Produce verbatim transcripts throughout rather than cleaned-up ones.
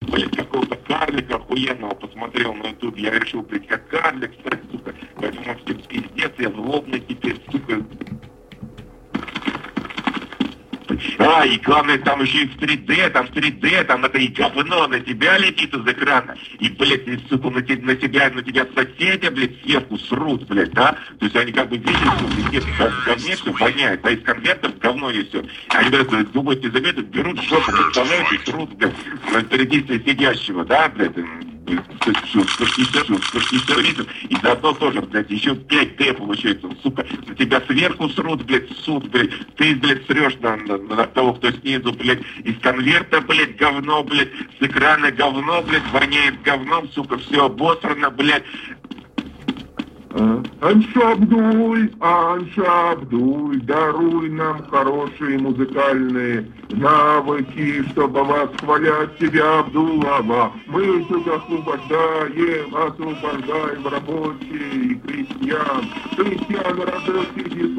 Блять, какого-то карлика охуенного посмотрел на ютубе, я решил, блять, как карлик стать, сука, поэтому всем пиздец, я злобный теперь, сука. А, и главное, там еще и в три дэ, там в три дэ, там это и говно на тебя летит из экрана, и, блядь, и, сука, на, те, на тебя, на тебя соседи, блядь, сверху срут, блядь, да? То есть они как бы видят, что пиздец, в говне все воняет, а из конвертов говно несет. Они, блядь, думают, не заметят, берут жопу, представляют и срут, блядь, на передействие сидящего, да, блядь, и заодно тоже, блядь, еще пять дэ получается, сука, на тебя сверху срут, блядь, суд, блядь, ты, блядь, срешь на, на, на того, кто снизу, блядь, из конверта, блядь, говно, блядь, с экрана говно, блядь, воняет говном, сука, все обосрано, блядь. Аншабдуй, Аншабдуй, даруй нам хорошие музыкальные навыки, чтобы восхвалять тебя, Абдуллава. Мы тут освобождаем, освобождаем рабочих и крестьян. Крестьян рабочих и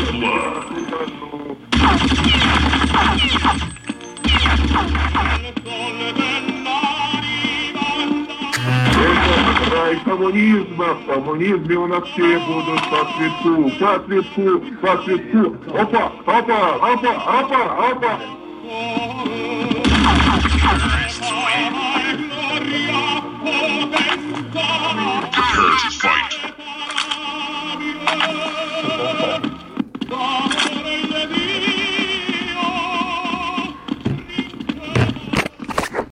Рай коммунизма, в коммунизме у нас все будут по цветку, по цветку, по цветку. Опа, опа, опа, опа, опа. Prepare to